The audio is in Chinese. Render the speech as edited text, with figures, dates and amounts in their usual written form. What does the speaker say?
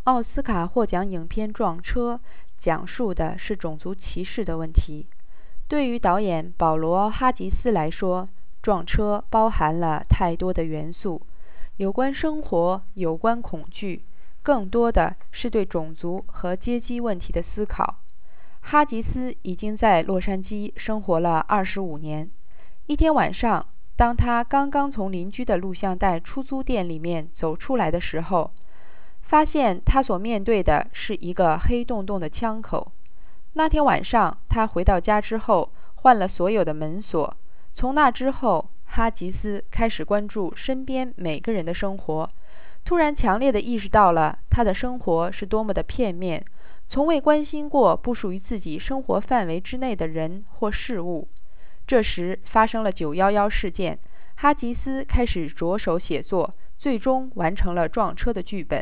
奥斯卡获奖影片《撞车》讲述的是种族歧视的问题。对于导演保罗·哈吉斯来说，撞车包含了太多的元素，有关生活，有关恐惧，更多的是对种族和阶级问题的思考。哈吉斯已经在洛杉矶生活了25年。一天晚上，当他刚刚从邻居的录像带出租店里面走出来的时候，发现他所面对的是一个黑洞洞的枪口。那天晚上，他回到家之后，换了所有的门锁。从那之后，哈吉斯开始关注身边每个人的生活，突然强烈地意识到了他的生活是多么的片面，从未关心过不属于自己生活范围之内的人或事物。这时发生了911事件，哈吉斯开始着手写作，最终完成了撞车的剧本。